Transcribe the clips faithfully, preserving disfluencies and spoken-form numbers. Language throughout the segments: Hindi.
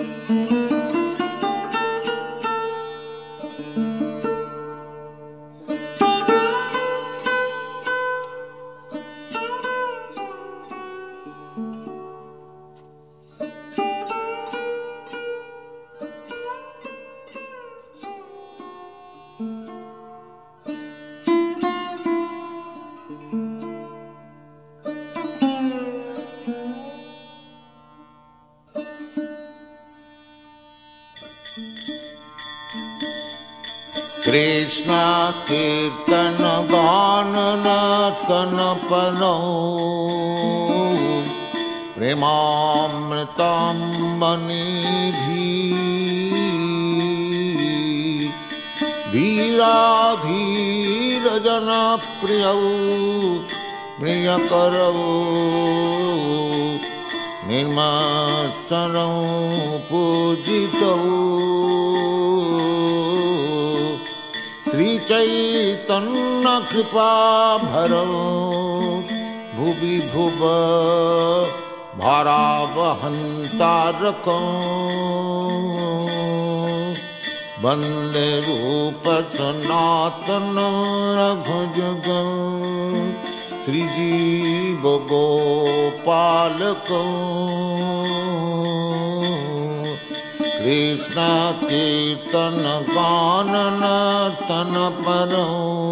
कृष्ण कीर्तन गान नर्तन परो प्रेमामृतंबनिधि धीरा धीर जन प्रिय प्रियकरो निर्मत्सरो पूजितो श्री चैतन्य कृपा भरो भुवि भुव भारावहंतारको वंदे रूप सनातन रघुजुग श्रीजीव गोपालको कृष्ण कीर्तन गान नर्तन परो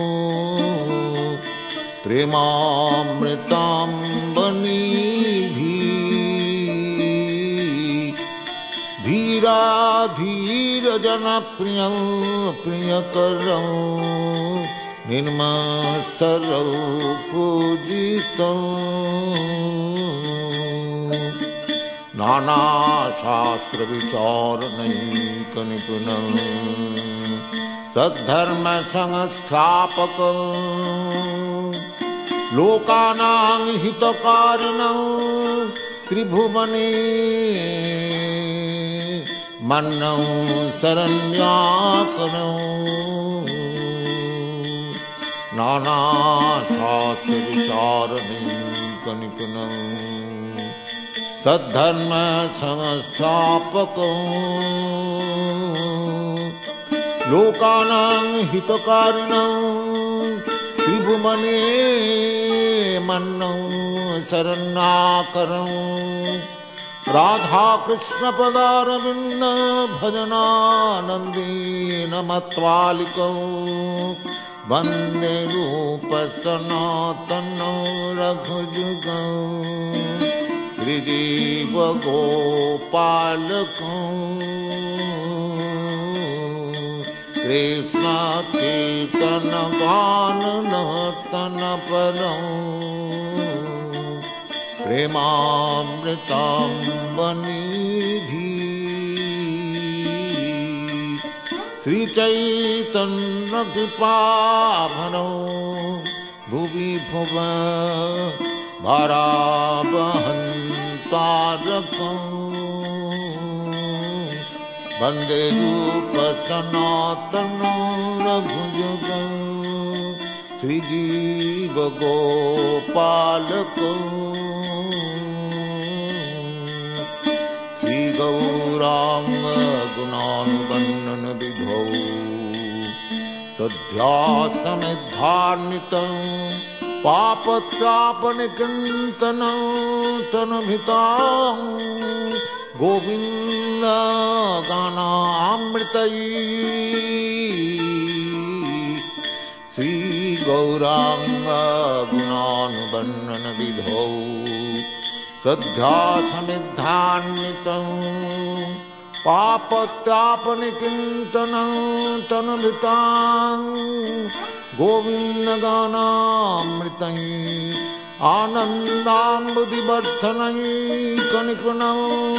प्रेमामृतंबनिधि धीरा धीर जन प्रिय प्रियकरो निर्मत्सरो पूजितो नाना शास्त्र विचारणैक निपुण सद्धर्म संस्थापक लोकानां हितकारिणौ त्रिभुवने मन्नौ शरण्याकरौ नाना शास्त्र विचारणैक निपुण सद्धर्म संस्थापक लोकानां हितकारिणौ त्रिभुवने मन्नौ शरण्याकरौ राधा कृष्ण पदारविंद भजनानंदेन मत्वालिकौ वंदे रूप सनातनौ रघुजुगौ श्रीजीव गोपालको कृष्ण कीर्तन गान नर्तन परो प्रेमामृतंबनिधि श्री चैतन्य कृपा भरो भुवि भुव भारावहंतारको वंदे रूप सनातन रघुजुगौ श्रीजीव गोपालको श्री गौरांग गुणानुवर्णन विधौ सध्यासमिद्धार्नितं पापत्रापनिकृन्तनं तनुभृतां गोविन्द गानामृतैः श्री गौरांग गुणानुवर्णन विधौ सध्यासमिद्धार्नितं पापत्रापनिकृन्तनं तनुभृतां गोविंद गानामृतं आनन्दाम्बुधिवर्धनैक निपुणं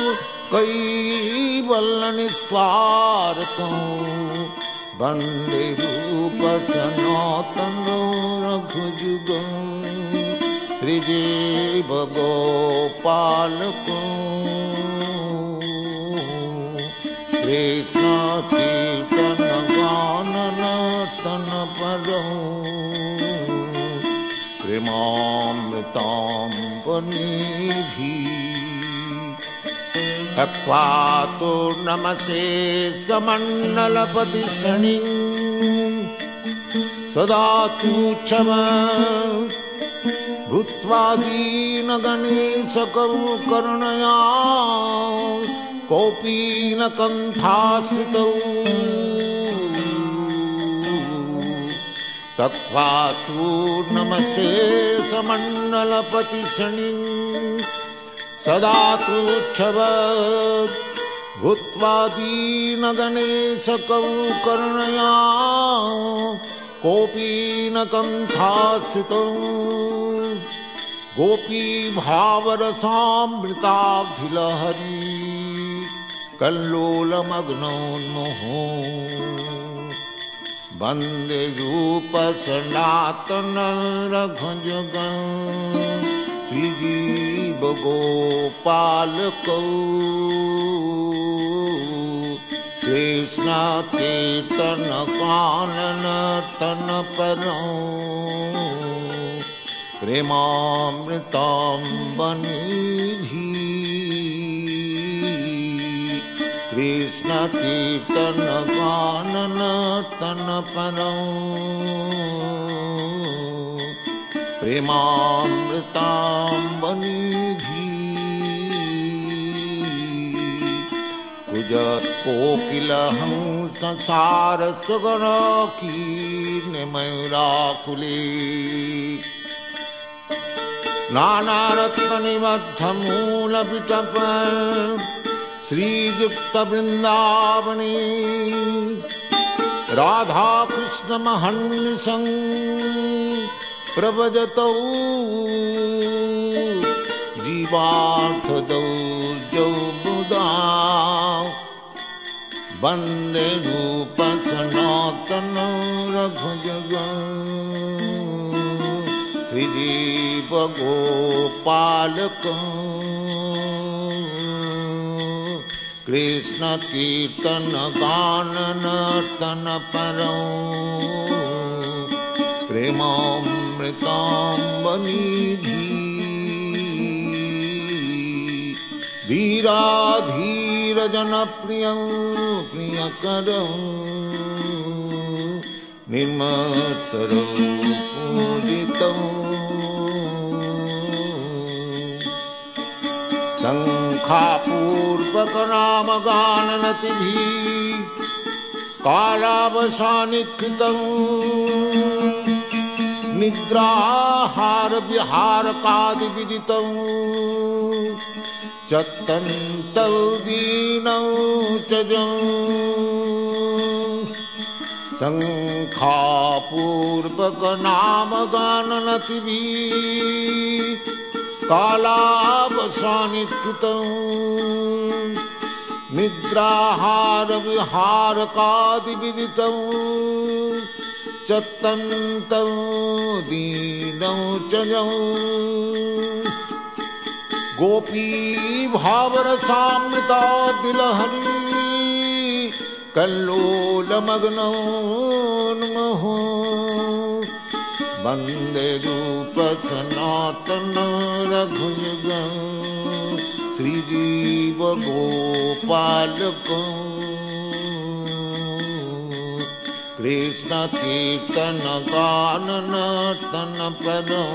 कैवल्यनिस्वार्थं वन्दे रूप सनातनो रघुजुगौ श्रीजीव गोपालको कृष्ण कीर्तन गान नर्तन परो प्रेमामृतंबनिधि तक्त्वा तु नमसे समण्डलपतिशनि सदा तुच्छम भूत्वा दीनगणेशकौ करुणया कोऽपि न कण्ठाश्रितौ तक्त्वा तु नमसे समण्डलपतिशनि सदा तुच्छम भूत्वा दीनगणेशकौ करुणया कोऽपि न कण्ठाश्रितौ गोपी भावरसामृताब्धिलहरी कल्लोलमग्नोन्मुहो वन्दे रूपसनातन रघुजगं श्रीजीवगोपालकौ कृष्ण कीर्तन कानन तन परौ प्रेमामृताम्बनिधि कृष्ण कीर्तन कानन तन परौ प्रेमामृताम्बनिधि कुजत कोकिल हंस संसार सुगण कीर्णे मयूराकुले नानारत्न निबद्ध मूल विटप श्रीयुक्त वृंदावने राधा कृष्ण महर्निशं प्रव्रजतौ जीवार्थदौ जौ बुधा वन्दे रूप सनातन रघुजगं श्रीजीवगोपालकं कृष्ण कीर्तन गानन तन परौ प्रेमामृताम्बनिधि धीराधीर जनप्रियं प्रियकरं निर्मत्सरं पूजितं शङ्खापूर्वक नामगाननतिभिः कालावसानिकृतं निद्राहार विहारकादिविदितं चत्तन्तौ दीनौ च जौ शङ्खापूर्वक नामगाननतिभिः कालावसानिकृतं निद्राहार विहारकादिविदितं चत्तन्तौ दीनौ च जौ गोपी भावरसामृताब्धिलहरी कल्लोलमग्नोन्मुहो वन्दे रूप सनातन रघुजगं श्रीजीवगोपालकं कृष्ण कीर्तन गानन तन परौ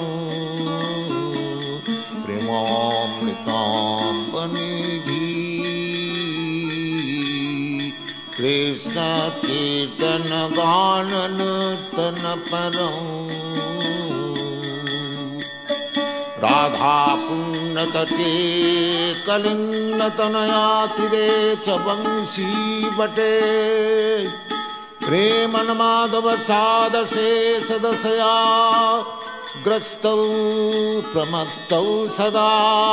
प्रेमामृताम्बनिधि कृष्ण कीर्तन गानन तन परौ राधा पुण्यतटे कलिन्दतनया तीरे च वंशीवटे प्रेमन्माधव सादशेषदशया ग्रस्तौ प्रमत्तौ सदा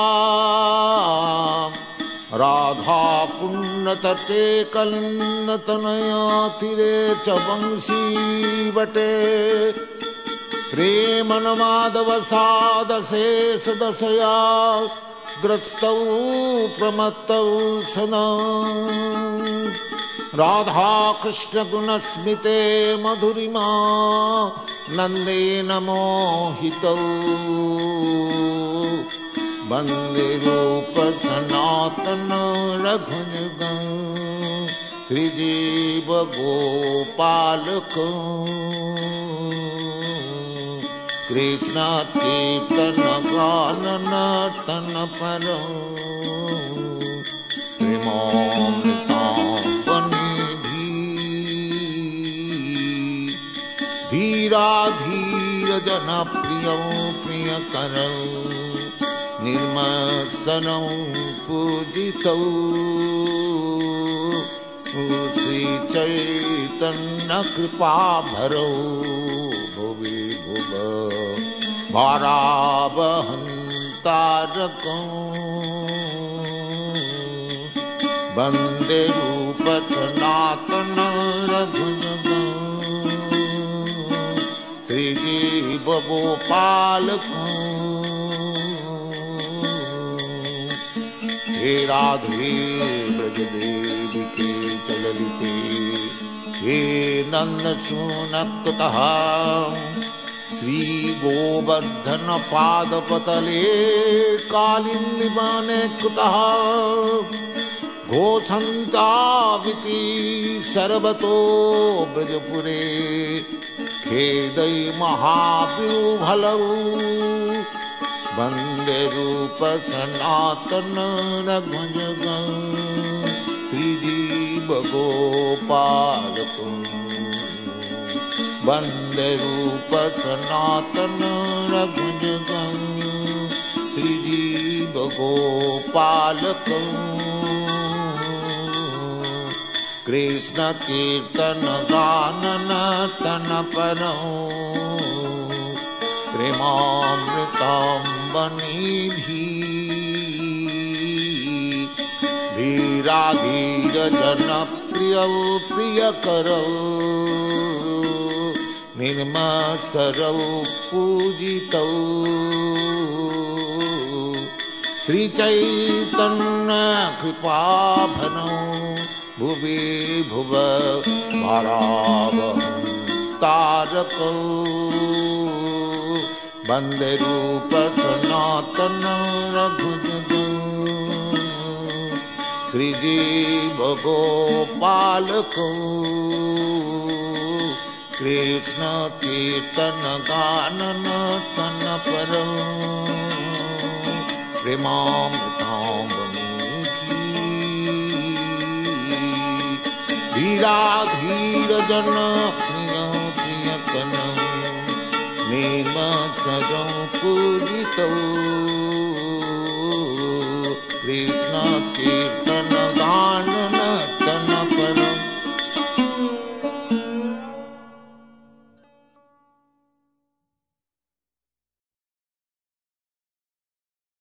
राधा पुण्यतटे कलिन्दतनया तीरे च वंशीवटे प्रेमन्माधव सादशेषदशया ग्रस्तौ प्रमत्तौ सदा राधा कृष्ण गुणस्मिते मधुरिमा नंदेन मोहितौ वंदे रूप सनातन रघुजगं श्रीजीव गोपालक कृष्ण कीर्तन गान नर्तन पर प्रेमामृतांबनिधि धीरा धीर जन प्रिय प्रियकर निर्मत्सरं पूजितौ श्री चैतन्य कृपा भरौ भुवि भुव भारावहंतारकं वंदे रूप सनातन रघुजगं श्रीजीव गोपालकं हे राधे ब्रज देवी के चललिते हे नंद सुनकुतः श्री गोवर्धन पाद पतले कालिंदी बने कुतः घोषंताविति सर्वतो ब्रजपुरे खेदै महाविभलौ वंदे रूप सनातन रघुजगं श्रीजीव गोपालकं वंदे रूप सनातन रघुजगं श्रीजीव गोपालकं कृष्ण कीर्तन गान नर्तन परं प्रेमामृतांबनिधि धीरा धीर जन प्रिय प्रियकरौ निर्मत्सरौ पूजितौ श्री चैतन्य कृपा भनौ भुवि भुव भारावहंतारकौ वंदे रूप सनातन रघुजगं श्रीजीव गोपालकं कृष्ण कीर्तन गान नर्तन परं प्रेमामृतांबनिधि धीरा धीर जन प्रिय प्रियकन निर्मत्सरं पूजितौ कृष्ण कीर्तन